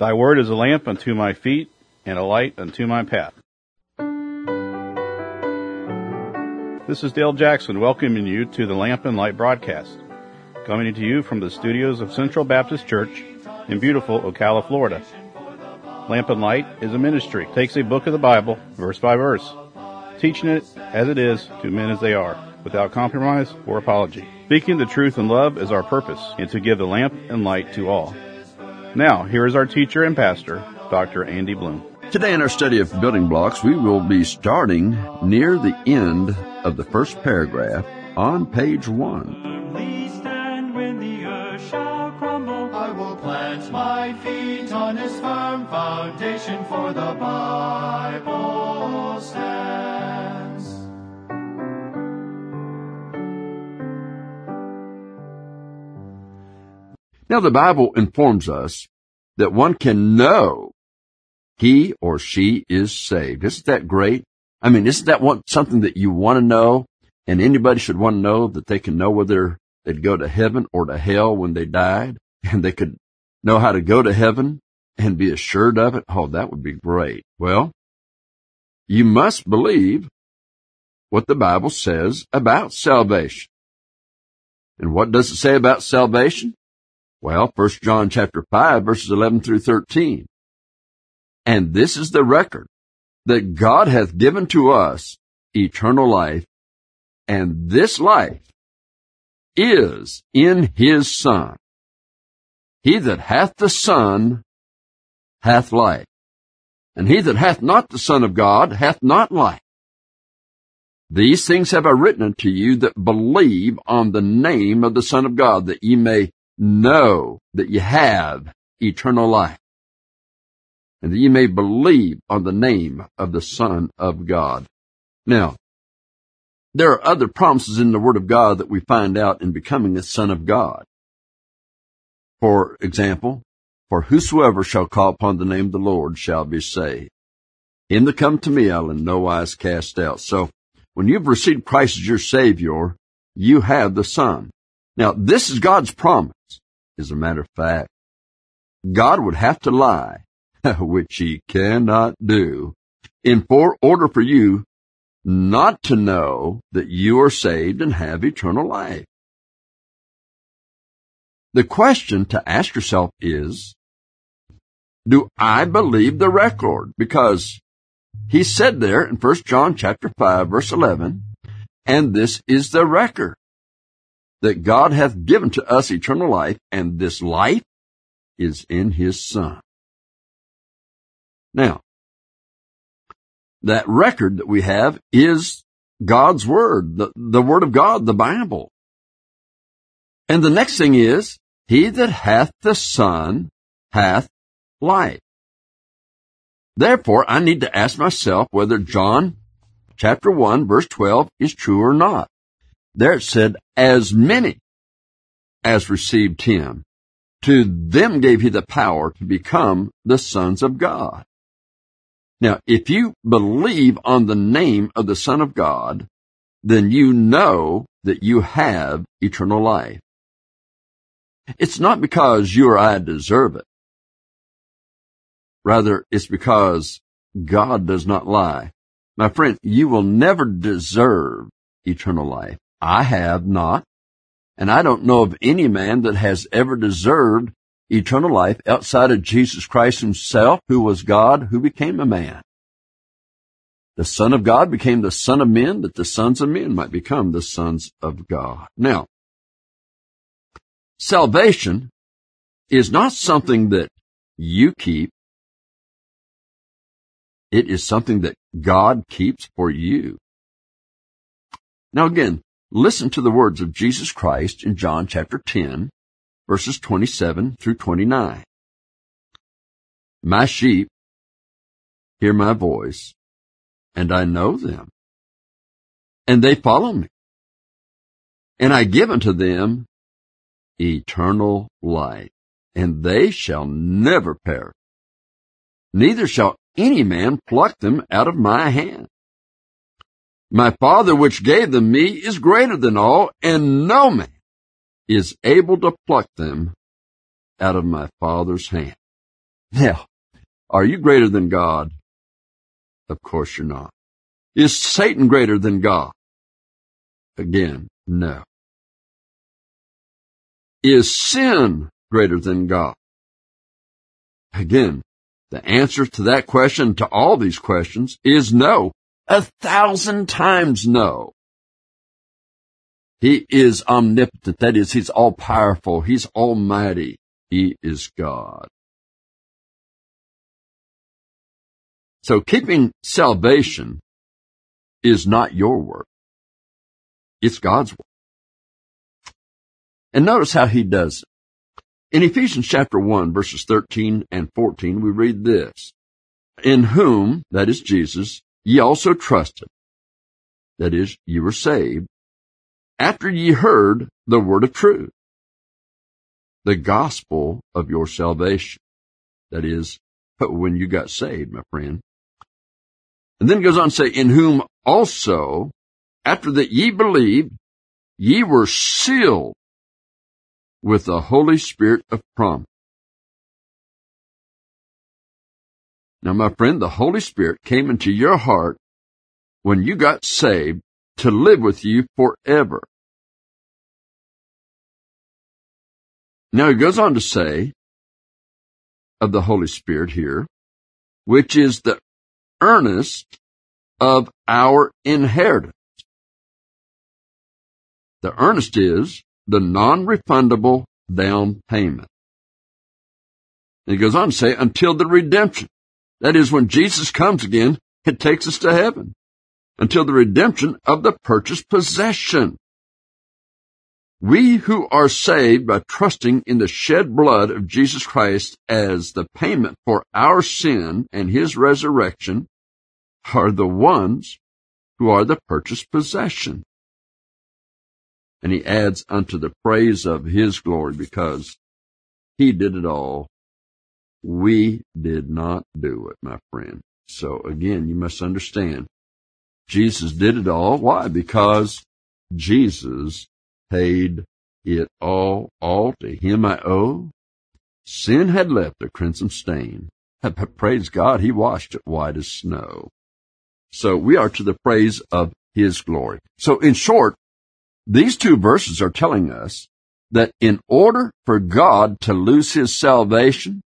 Thy word is a lamp unto my feet and a light unto my path. This is Dale Jackson welcoming you to the Lamp and Light broadcast, coming to you from the studios of Central Baptist Church in beautiful Ocala, Florida. Lamp and Light is a ministry. It takes a book of the Bible, verse by verse, teaching it as it is to men as they are, without compromise or apology. Speaking the truth in love is our purpose, and to give the lamp and light to all. Now, here is our teacher and pastor, Dr. Andy Bloom. Today in our study of building blocks, we will be starting near the end of the first paragraph on page 1. Please stand when the earth shall crumble. I will plant my feet on his firm foundation, for the Bible stands. Now, the Bible informs us that one can know he or she is saved. Isn't that great? I mean, isn't that something that you want to know? And anybody should want to know that they can know whether they'd go to heaven or to hell when they died, and they could know how to go to heaven and be assured of it. Oh, that would be great. Well, you must believe what the Bible says about salvation. And what does it say about salvation? Well, 1 John chapter 5, verses 11 through 13. And this is the record, that God hath given to us eternal life, and this life is in his Son. He that hath the Son hath life, and he that hath not the Son of God hath not life. These things have I written unto you that believe on the name of the Son of God, that ye may know that ye have eternal life, and that ye may believe on the name of the Son of God. Now, there are other promises in the Word of God that we find out in becoming a son of God. For example, for whosoever shall call upon the name of the Lord shall be saved. Him that come to me I'll in no wise cast out. So, when you've received Christ as your Savior, you have the Son. Now, this is God's promise. As a matter of fact, God would have to lie, which he cannot do, in order for you not to know that you are saved and have eternal life. The question to ask yourself is, do I believe the record? Because he said there in 1 John chapter 5, verse 11, and this is the record, that God hath given to us eternal life, and this life is in his Son. Now, that record that we have is God's Word, the Word of God, the Bible. And the next thing is, he that hath the Son hath life. Therefore, I need to ask myself whether John chapter 1, verse 12 is true or not. There it said, as many as received him, to them gave he the power to become the sons of God. Now, if you believe on the name of the Son of God, then you know that you have eternal life. It's not because you or I deserve it. Rather, it's because God does not lie. My friend, you will never deserve eternal life. I have not, and I don't know of any man that has ever deserved eternal life outside of Jesus Christ himself, who was God, who became a man. The Son of God became the Son of men, that the sons of men might become the sons of God. Now, salvation is not something that you keep. It is something that God keeps for you. Now again, listen to the words of Jesus Christ in John chapter 10, verses 27 through 29. My sheep hear my voice, and I know them, and they follow me. And I give unto them eternal life, and they shall never perish, neither shall any man pluck them out of my hand. My Father which gave them me is greater than all, and no man is able to pluck them out of my Father's hand. Now, are you greater than God? Of course you're not. Is Satan greater than God? Again, no. Is sin greater than God? Again, the answer to that question, to all these questions, is no. 1,000 times no. He is omnipotent. That is, He's all-powerful. He's almighty. He is God. So keeping salvation is not your work. It's God's work. And notice how He does it. In Ephesians chapter 1, verses 13 and 14, we read this. In whom, that is Jesus, ye also trusted. That is, ye were saved, after ye heard the word of truth, the gospel of your salvation. That is, when you got saved, my friend. And then it goes on to say, in whom also, after that ye believed, ye were sealed with the Holy Spirit of promise. Now, my friend, the Holy Spirit came into your heart when you got saved to live with you forever. Now, he goes on to say of the Holy Spirit here, which is the earnest of our inheritance. The earnest is the non-refundable down payment. And he goes on to say, until the redemption. That is, when Jesus comes again, it takes us to heaven. Until the redemption of the purchased possession. We who are saved by trusting in the shed blood of Jesus Christ as the payment for our sin and His resurrection are the ones who are the purchased possession. And he adds, unto the praise of His glory, because He did it all. We did not do it, my friend. So again, you must understand, Jesus did it all. Why? Because Jesus paid it all to Him I owe. Sin had left a crimson stain. But praise God, He washed it white as snow. So we are to the praise of His glory. So in short, these two verses are telling us that in order for God to lose His salvation,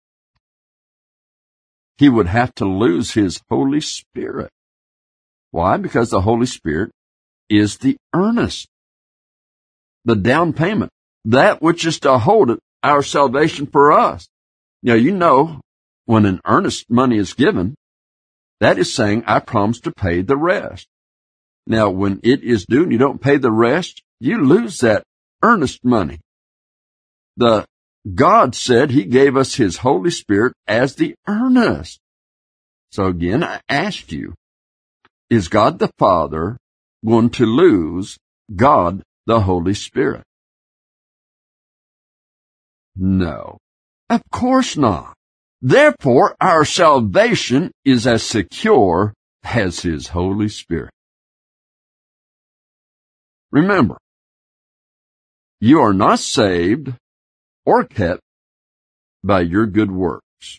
He would have to lose His Holy Spirit. Why? Because the Holy Spirit is the earnest, the down payment, that which is to hold our salvation for us. Now, you know, when an earnest money is given, that is saying, I promise to pay the rest. Now, when it is due and you don't pay the rest, you lose that earnest money. God said He gave us His Holy Spirit as the earnest. So again, I ask you, is God the Father going to lose God the Holy Spirit? No, of course not. Therefore, our salvation is as secure as His Holy Spirit. Remember, you are not saved or kept by your good works.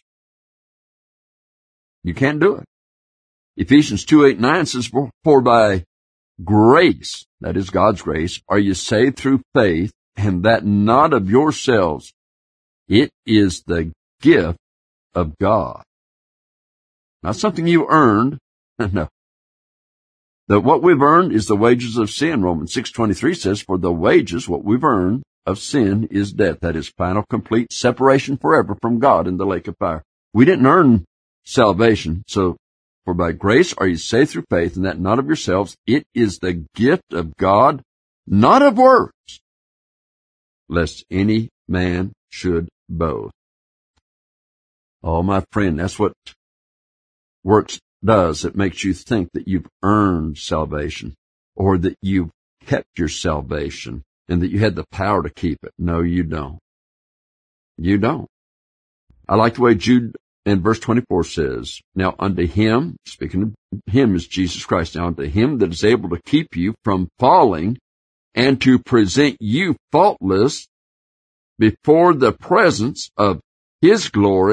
You can't do it. Ephesians 2:8-9 says, for by grace, that is God's grace, are you saved through faith, and that not of yourselves. It is the gift of God. Not something you earned. No. That what we've earned is the wages of sin. Romans 6:23 says, for the wages, what we've earned of sin, is death. That is final, complete separation forever from God in the lake of fire. We didn't earn salvation. So, for by grace are you saved through faith, and that not of yourselves. It is the gift of God, not of works, lest any man should boast. Oh, my friend, that's what works does. It makes you think that you've earned salvation, or that you've kept your salvation, and that you had the power to keep it. No, you don't. You don't. I like the way Jude in verse 24 says, now unto Him, speaking of Him is Jesus Christ, now unto Him that is able to keep you from falling and to present you faultless before the presence of His glory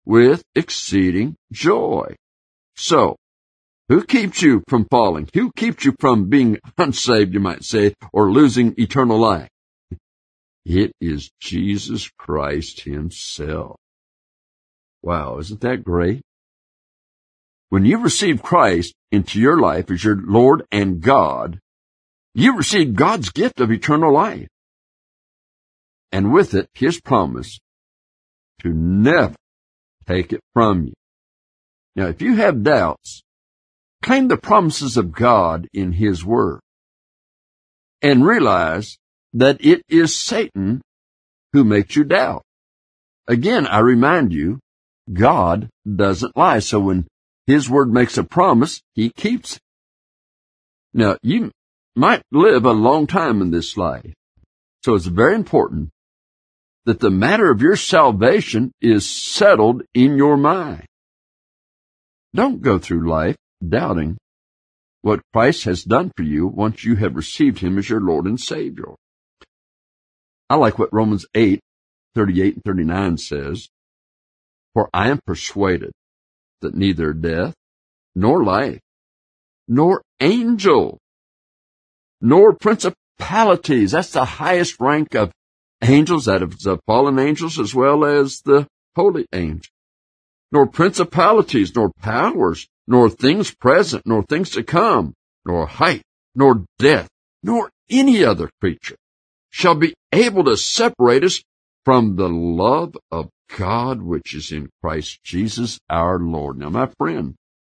with exceeding joy. So, who keeps you from falling? Who keeps you from being unsaved, you might say, or losing eternal life? It is Jesus Christ himself. Wow, isn't that great? When you receive Christ into your life as your Lord and God, you receive God's gift of eternal life. And with it, his promise to never take it from you. Now, if you have doubts, claim the promises of God in his word and realize that it is Satan who makes you doubt. Again, I remind you, God doesn't lie. So when his word makes a promise, he keeps it. Now, you might live a long time in this life. So it's very important that the matter of your salvation is settled in your mind. Don't go through life doubting what Christ has done for you once you have received him as your Lord and Savior. I like what Romans 8:38 and 39 says, "For I am persuaded that neither death, nor life, nor angel, nor principalities," that's the highest rank of angels, that is the fallen angels as well as the holy angels, "nor principalities, nor powers, nor things present, nor things to come, nor height, nor depth, nor any other creature shall be able to separate us from the love of God which is in Christ Jesus our Lord." Now, my friend,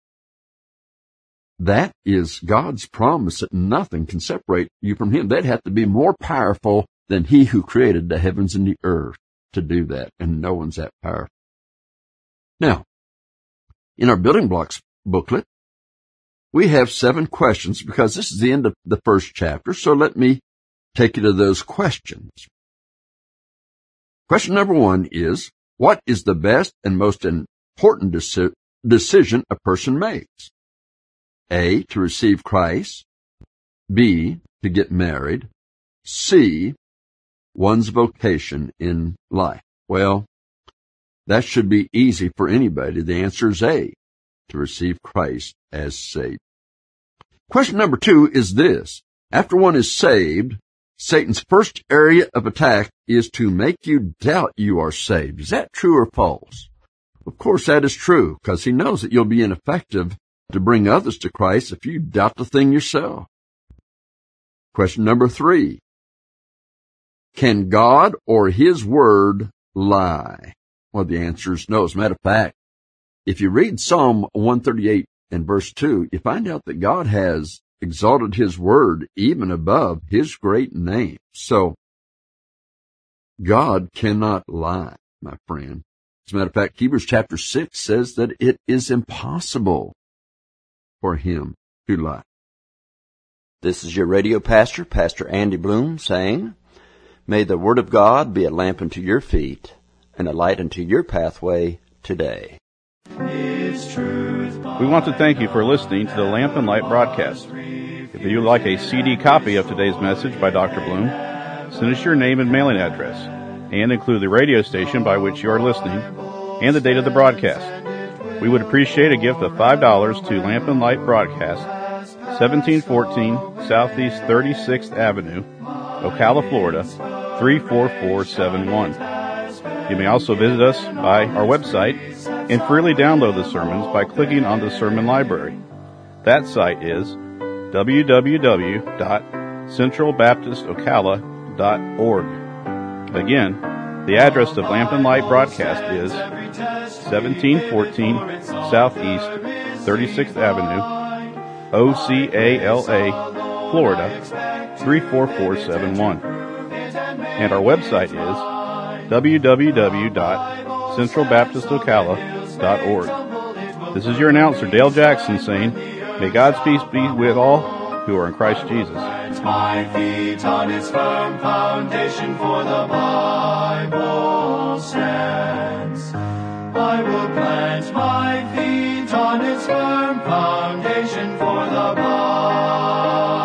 that is God's promise that nothing can separate you from him. They'd have to be more powerful than he who created the heavens and the earth to do that, and no one's that powerful. Now, in our building blocks booklet, we have 7 questions because this is the end of the first chapter, so let me take you to those questions. Question number 1 is, what is the best and most important decision a person makes? A, to receive Christ. B, to get married. C, one's vocation in life. Well, that should be easy for anybody. The answer is A, to receive Christ as Savior. Question number 2 is this. After one is saved, Satan's first area of attack is to make you doubt you are saved. Is that true or false? Of course that is true, because he knows that you'll be ineffective to bring others to Christ if you doubt the thing yourself. Question number 3. Can God or his word lie? Well, the answer is no. As a matter of fact, if you read Psalm 138 and verse 2, you find out that God has exalted his word even above his great name. So, God cannot lie, my friend. As a matter of fact, Hebrews chapter 6 says that it is impossible for him to lie. This is your radio pastor, Pastor Andy Bloom, saying, may the word of God be a lamp unto your feet and a light unto your pathway today. We want to thank you for listening to the Lamp and Light broadcast. If you would like a CD copy of today's message by Dr. Bloom, send us your name and mailing address, and include the radio station by which you are listening and the date of the broadcast. We would appreciate a gift of $5 to Lamp and Light Broadcast, 1714 Southeast 36th Avenue, Ocala, Florida, 34471. You may also visit us by our website and freely download the sermons by clicking on the sermon library. That site is www.centralbaptistocala.org. Again, the address of Lamp and Light Broadcast is 1714 Southeast 36th Avenue, Ocala, Florida, 34471. And our website is www.centralbaptistocala.org. This is your announcer, Dale Jackson, saying, may God's peace be with all who are in Christ Jesus. My feet on its firm foundation, for the Bible stands. I will plant my feet on its firm foundation, for the Bible